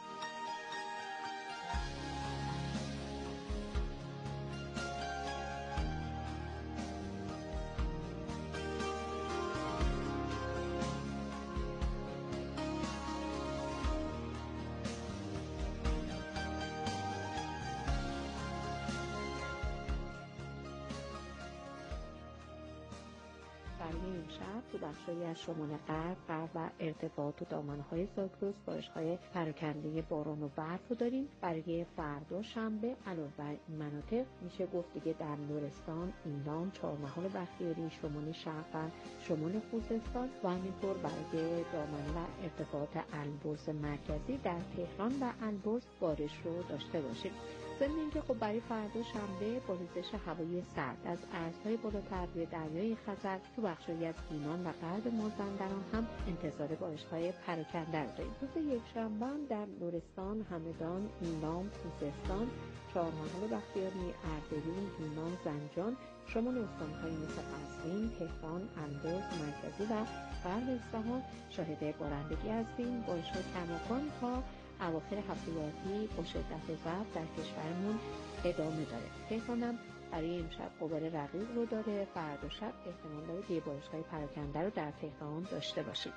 تو بخشی از شمال غرب، غرب و ارتفاعات و دامنه‌های زاگرس بارش‌های پراکنده باران و برف رو داریم. برای فردا شنبه علاوه بر این مناطق میشه گفت دیگه در لرستان، ایلام، چهارمحال بختیاری، شمال شرق و شمال خوزستان و همینطور برای دامنه و ارتفاعات البرز مرکزی در تهران و البرز بارش رو داشته باشیم. ضمن اینکه خب برای فردا شنبه با ریزش هوای سرد از ارزهای بالاتر روی دریای خزر تو بخشی از گیلان و غرب مازندران هم انتظار بارش‌های پراکنده رو داریم. روز یکشنبه در لرستان، همدان، ایلام، خوزستان، چهارمحال بختیاری، اردبیل، یونان، زنجان، شمال استان‌های مثل قزوین، تهران، اندوز، مرکزی و غرب اصفهان شاهد بارندگی هستیم. بارش‌های کماکان تا اواخر هفته آتی با شدت و ضعف در کشورمون ادامه داره. تهران هم برای امشب غبار رقیق رو داره. فردا شب احتمال داره که بارش‌های پراکنده رو در تهران داشته باشیم.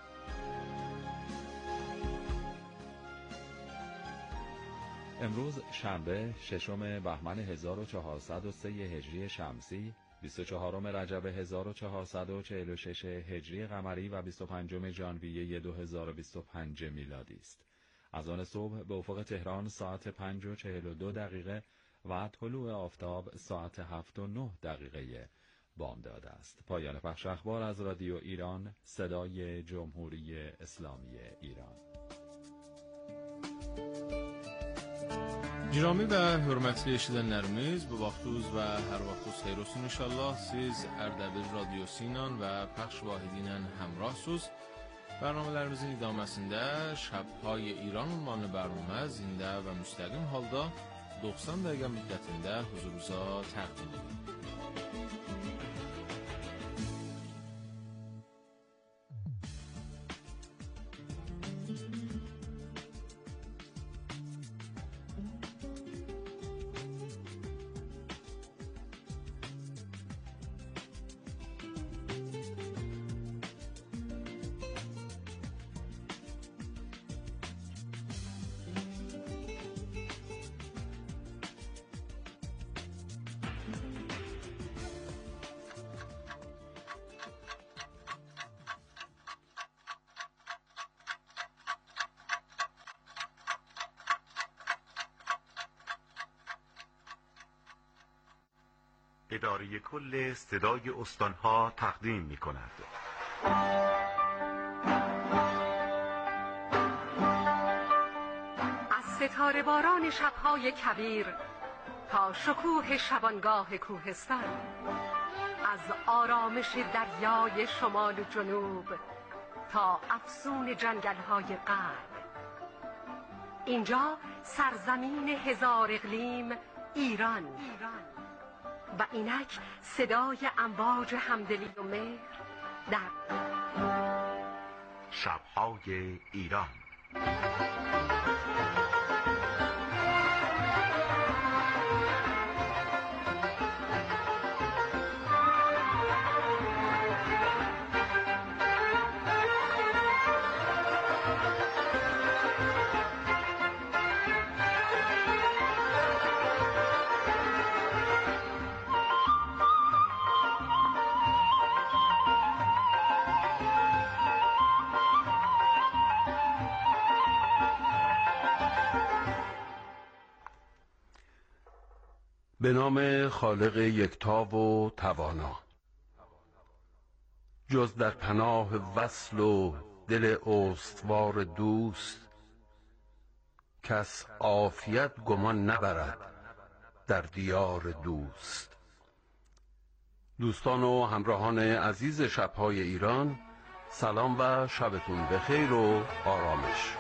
امروز شنبه ششم بهمن هزار و چهارصد و سه هجری شمسی، بیست و چهارم رجب هزار و چهارصد و چهل و شش هجری قمری و بیست و پنجم ژانویه دو هزار و بیست و پنج میلادی است. از آن صبح به افق تهران ساعت پنج و چهل و دو دقیقه و طلوع آفتاب ساعت هفت و نه دقیقه بامداد است. پایان پخش اخبار از رادیو ایران، صدای جمهوری اسلامی ایران. Girami və hörmətli eşidənlərimiz, bu vaxtınız və hər vaxtınız xeyir olsun inşallah. Siz Ərdəbil radiosu ilə və pəxş vahidi ilə həmrahsınız. Bərnamələrimizin idaməsində Şəbhay İran ünvanlı bərnamə zində və müstəqim halda doxsan dəqiqə müddətində huzurunuza təqdim edilir. اداره کل صدای استانها تقدیم می کند. از ستاره باران شبهای کویر تا شکوه شبانگاه کوهستان، از آرامش دریای شمال و جنوب تا افسون جنگل‌های غرب، اینجا سرزمین هزار اقلیم ایران و اینک صدای امواج همدلی و مهر در شب‌های ایران. به نام خالق یکتا و توانا، جز در پناه وصل و دل استوار دوست، کس عافیت گمان نبرد در دیار دوست. دوستان و همراهان عزیز شب‌های ایران، سلام و شبتون بخیر و آرامش.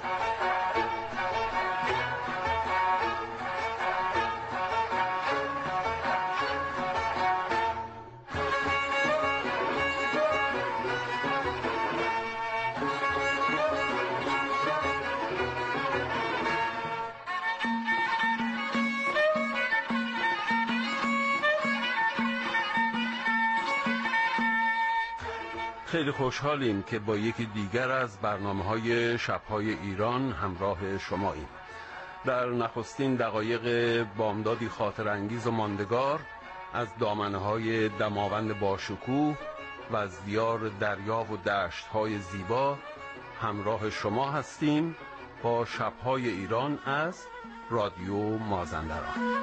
خیلی خوشحالیم که با یکی دیگر از برنامه‌های شب‌های ایران همراه شماییم. در نخستین دقایق بامدادی خاطرانگیز و ماندگار از دامنه‌های دماوند باشکوه و از دیار دریا و دشت‌های زیبا همراه شما هستیم با شب‌های ایران از رادیو مازندران.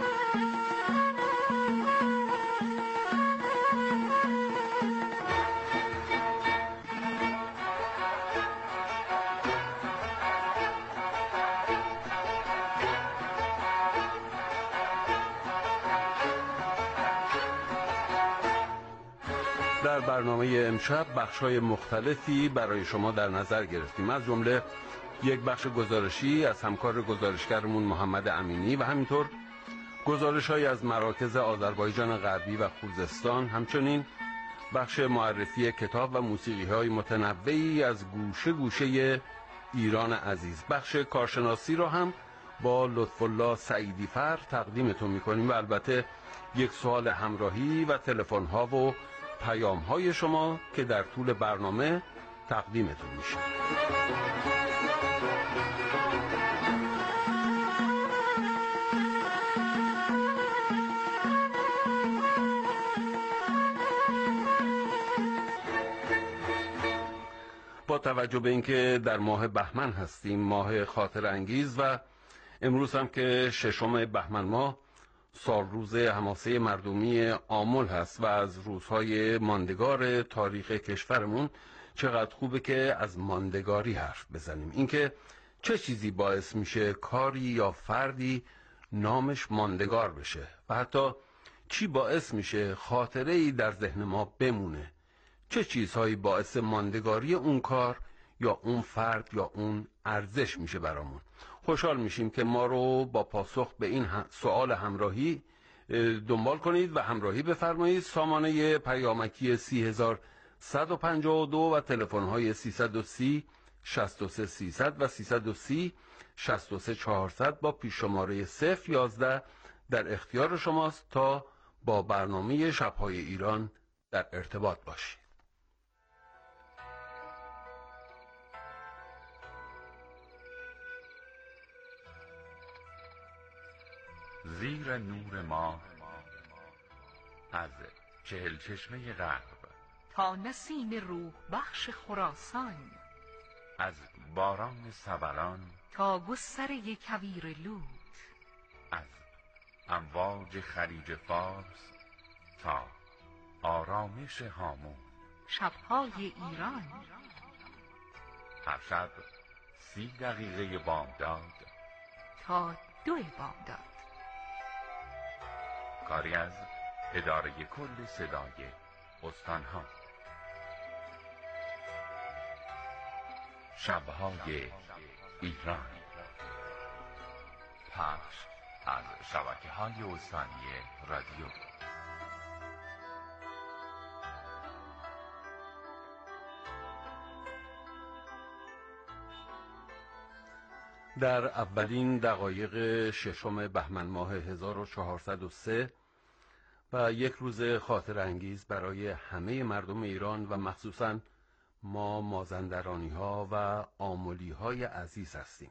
در برنامه امشب بخش‌های مختلفی برای شما در نظر گرفتیم، از جمله یک بخش گزارشی از همکار گزارشگرمون محمد امینی و همینطور گزارش‌های از مراکز آذربایجان غربی و خوزستان، همچنین بخش معرفی کتاب و موسیقی‌های متنوعی از گوشه گوشه ایران عزیز. بخش کارشناسی رو هم با لطف‌الله سعیدی فر تقدیمتون می‌کنیم و البته یک سوال همراهی و تلفن‌ها و پیام‌های شما که در طول برنامه تقدیمتون میشه. با توجه به اینکه در ماه بهمن هستیم، ماه خاطر انگیز، و امروز هم که ششم بهمن ماه سال روز حماسه مردمی آمل هست و از روزهای ماندگار تاریخ کشورمون، چقدر خوبه که از ماندگاری حرف بزنیم. اینکه چه چیزی باعث میشه کاری یا فردی نامش ماندگار بشه و حتی چی باعث میشه خاطره‌ای در ذهن ما بمونه، چه چیزهایی باعث ماندگاری اون کار یا اون فرد یا اون ارزش میشه برامون. خوشحال میشیم که ما رو با پاسخ به این سوال همراهی دنبال کنید و همراهی بفرمایید. سامانه پیامکی سی هزار صد و پنجاه و دو و تلفن‌های سیصد و سی شصت و سه سیصد و سیصد و سی شصت و سه چهارصد با پیش شماره صفر یازده در اختیار شماست تا با برنامه شب‌های ایران در ارتباط باشید. زیر نور ما از چهل چشمه غرب تا نسیم روح بخش خراسان، از باران سبلان تا گستره کویر لوط، از امواج خلیج فارس تا آرامش هامون. شبهای ایران. هر شب سی دقیقه بامداد تا دو بامداد. کاری از اداره کل صدای استانها. شبهای ایران. پخش از شبکه‌های استانی رادیو. در اولین دقایق ششم بهمن ماه هزار و چهارصد و سه و یک روز خاطر انگیز برای همه مردم ایران و مخصوصاً ما مازندرانی ها و آملی های عزیز هستیم.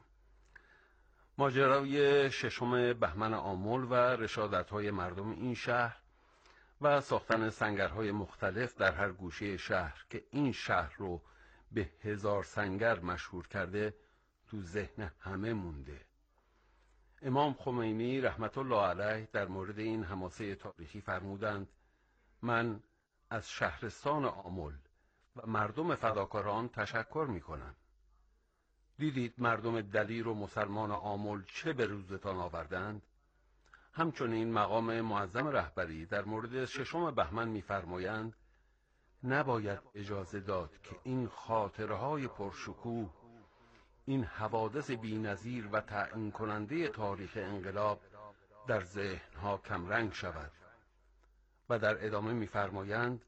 ماجرای ششم بهمن آمل و رشادت های مردم این شهر و ساختن سنگرهای مختلف در هر گوشه شهر که این شهر رو به هزار سنگر مشهور کرده تو ذهن همه مونده. امام خمینی رحمت الله علیه در مورد این حماسه تاریخی فرمودند: من از شهرستان آمل و مردم فداکاران تشکر می کنم. دیدید مردم دلیر و مسلمان آمل چه به روزتان آوردند؟ همچنین مقام معظم رهبری در مورد ششم بهمن می‌فرمایند: نباید اجازه داد که این خاطرهای پرشکوه، این حوادث بی‌نظیر و تعیین کننده تاریخ انقلاب در ذهنها کمرنگ شود. و در ادامه می‌فرمایند: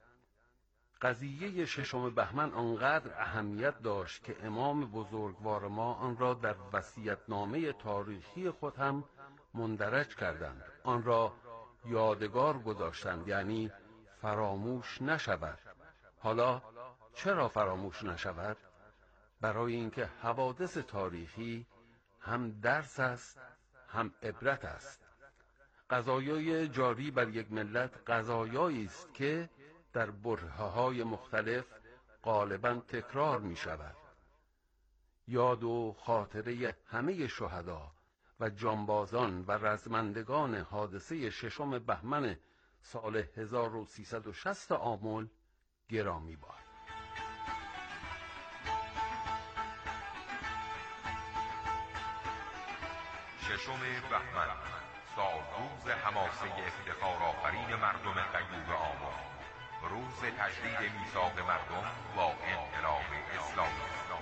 قضیه ششم بهمن آنقدر اهمیت داشت که امام بزرگوار ما آن را در وصیت‌نامه تاریخی خود هم مندرج کردند، آن را یادگار گذاشتند، یعنی فراموش نشود. حالا چرا فراموش نشود؟ برای اینکه حوادث تاریخی هم درس است هم عبرت است. قضایای جاری بر یک ملت قضایایی است که در برهه‌های مختلف غالباً تکرار می شود. یاد و خاطره همه شهدا و جانبازان و رزمندگان حادثه ششم بهمن سال هزار و سیصد و شصت آمل گرامی باد. ششم بهمن، سالروز حماسه افتخارآفرین مردم غیور آمل، روز تجدید میثاق مردم با انقلاب اسلامی.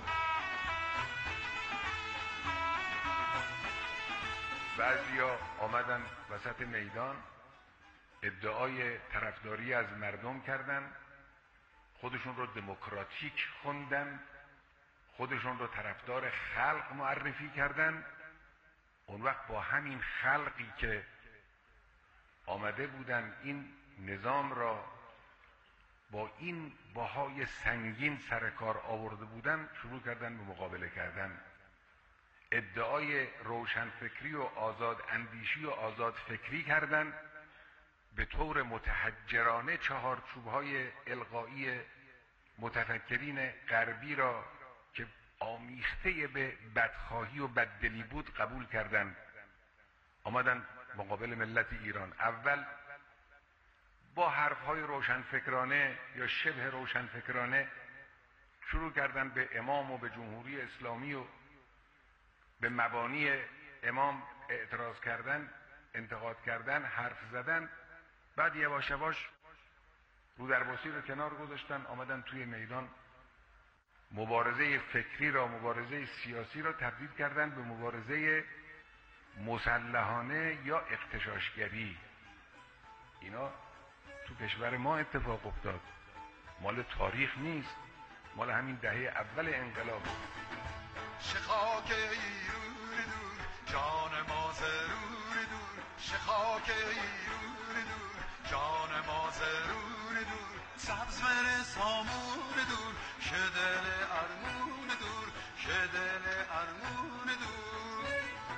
بعضیا آمدن وسط میدان ادعای طرفداری از مردم کردن، خودشون رو دموکراتیک خوندن، خودشون رو طرفدار خلق معرفی کردن. اون وقت با همین خلقی که آمده بودن این نظام را با این بهای سنگین سر کار آورده بودن، شروع کردن به مقابله کردن. ادعای روشنفکری و آزاد اندیشی و آزاد فکری کردن، به طور متحجرانه چهارچوب‌های القایی متفکرین غربی را که آمیخته به بدخواهی و بددلی بود قبول کردند. آمدن مقابل ملت ایران، اول با حرفهای روشنفکرانه یا شبه روشنفکرانه شروع کردن به امام و به جمهوری اسلامی و به مبانی امام اعتراض کردن، انتقاد کردن، حرف زدن. بعد یواش یواش رو درباسی رو کنار گذاشتن، آمدن توی میدان مبارزه فکری را، مبارزه سیاسی را تبدیل کردن به مبارزه مسلحانه یا اغتشاشگری. اینا تو کشور ما اتفاق افتاد، مال تاریخ نیست، مال همین دهه اول انقلاب. شخاک ایرون دور جان ما ضرور دور، شخاک ایرون دور جان ما ضرور دور، سبز بر سامون دور که دل ارمون دور، که دل ارمون دور.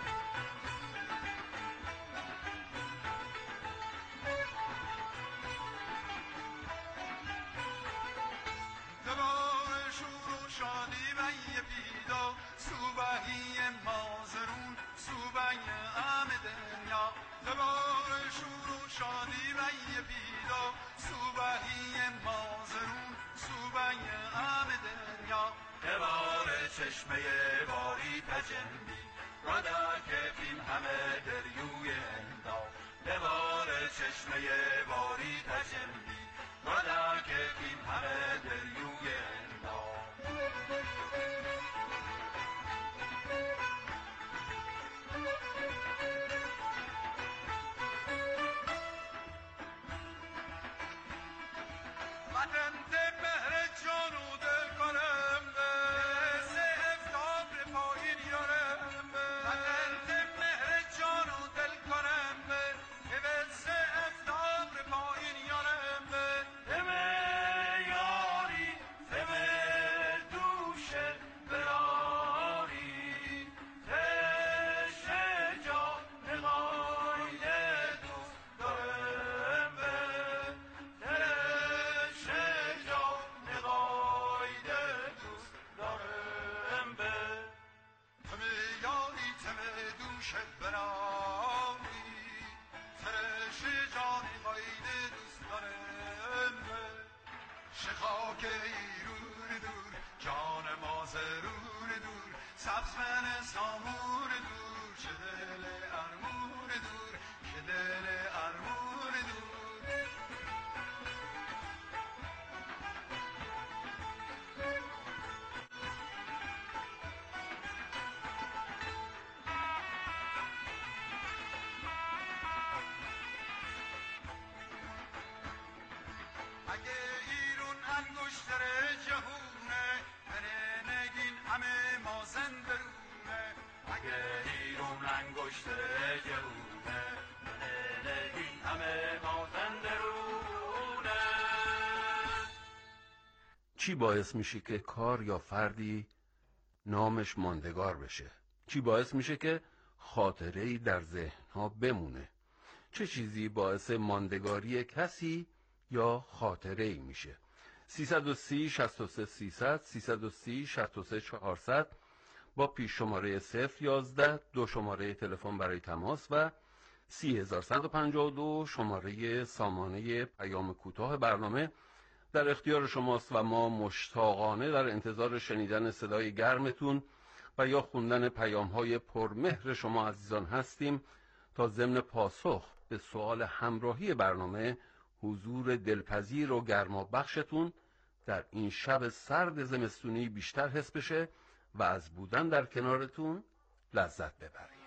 دوباره شور و شادی و یه پیدا، صوبهی مازرون صوبه ام دنیا. دوباره شور و شادی وی پیدا صوبهی مازرون صوبهی ام دنیا دوار چشمه باری تجنبی رادا که این همه دریوی اندا دوار چشمه باری تجنبی رادا که این همه دریوی اندا چی باعث میشه که کار یا فردی نامش ماندگار بشه؟ چی باعث میشه که خاطره‌ای در ذهنها بمونه؟ چه چیزی باعث ماندگاری کسی یا خاطره‌ای میشه؟ سیصد و سی شصت و سه سیصد سیصد و سی شصت و سه چهارصد با پیش شماره صفر یازده دو شماره تلفن برای تماس و سی هزار صد و پنجاه و دو شماره سامانه پیام کوتاه برنامه در اختیار شماست و ما مشتاقانه در انتظار شنیدن صدای گرمتون و یا خوندن پیام‌های پرمهر شما عزیزان هستیم تا ضمن پاسخ به سوال همراهی برنامه حضور دلپذیر و گرمابخشتون در این شب سرد زمستونی بیشتر حس بشه و از بودن در کنارتون لذت ببریم.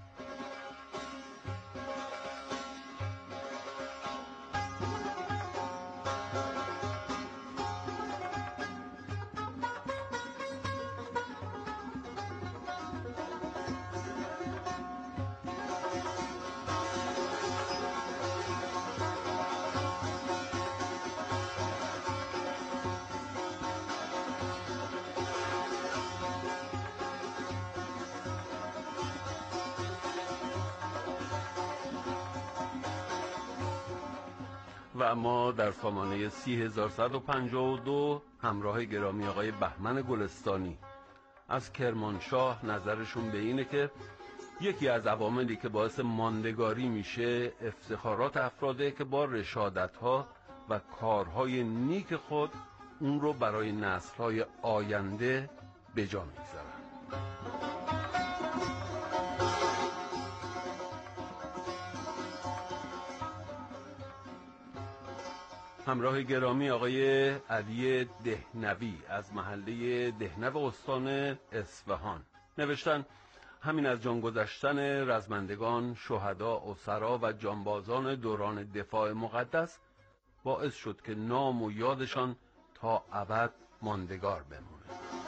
و اما در سامانه سی هزار صد و پنجاه و دو همراه گرامی آقای بهمن گلستانی از کرمانشاه نظرشون به اینه که یکی از عواملی که باعث ماندگاری میشه افتخارات افراده که با رشادت‌ها و کارهای نیک خود اون رو برای نسل‌های آینده به جا میگذارن. همراه گرامی آقای علی دهنوی از محله دهنو استان اصفهان نوشتن همین از جان گذشتن رزمندگان، شهدا، اسرا و جانبازان دوران دفاع مقدس باعث شد که نام و یادشان تا ابد ماندگار بمونه.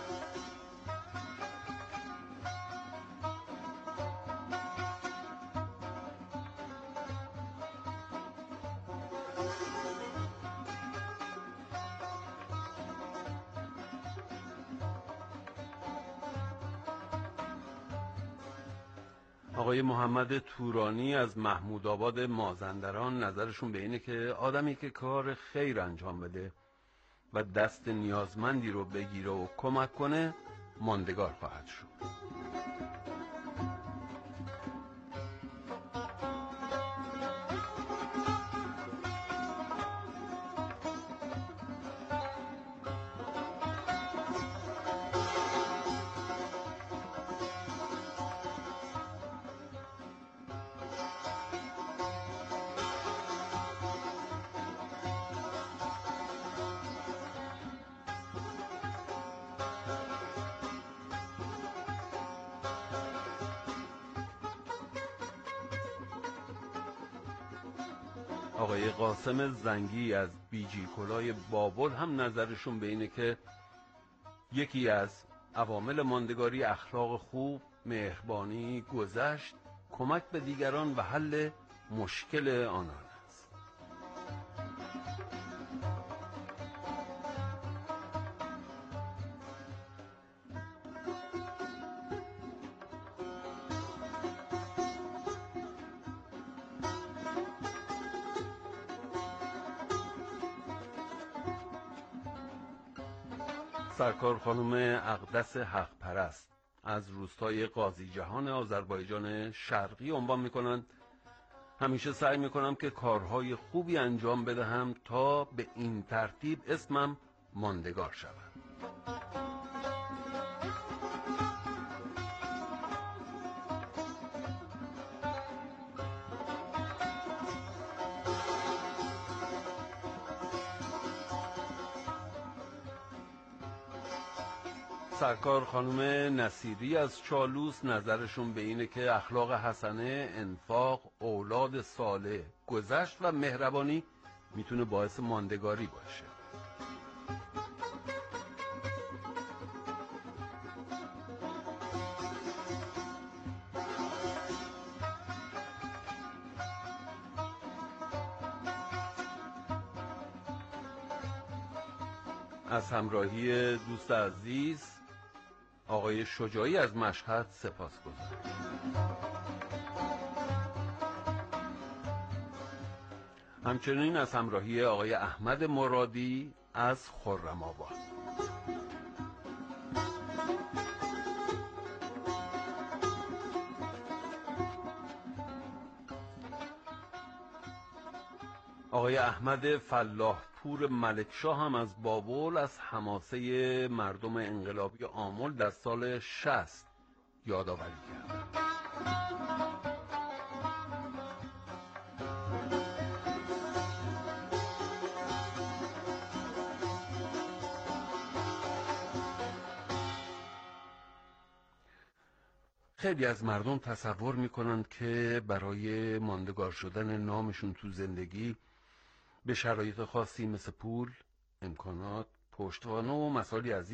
آقای محمد تورانی از محمود آباد مازندران نظرشون به اینه که آدمی که کار خیر انجام بده و دست نیازمندی رو بگیره و کمک کنه ماندگار خواهد شد. آقای قاسم زنگی از بیجی کلای بابل هم نظرشون به اینه که یکی از عوامل ماندگاری اخلاق خوب، مهربانی، گذشت، کمک به دیگران و حل مشکل آنان است. سرکار خانم اقدس حق پرست از روستای قاضی جهان آذربایجان شرقی عنوان میکنند: همیشه سعی میکنم که کارهای خوبی انجام بدهم تا به این ترتیب اسمم ماندگار شود. سرکار خانم نصیری از چالوس نظرشون به اینه که اخلاق حسنه، انفاق، اولاد صالح، گذشت و مهربانی میتونه باعث ماندگاری باشه. از همراهی دوست عزیز آقای شجاعی از مشهد سپاسگزارم. همچنین از همراهی آقای احمد مرادی از خرم‌آباد. آقای احمد فلاح پور ملکشاه هم از بابل از حماسه مردم انقلابی آمل در سال شصت یادآوری کرد. خیلی از مردم تصور میکنند که برای ماندگار شدن نامشون تو زندگی به شرایط خاصی مثل پول، امکانات، پشتوانه و مسائلی از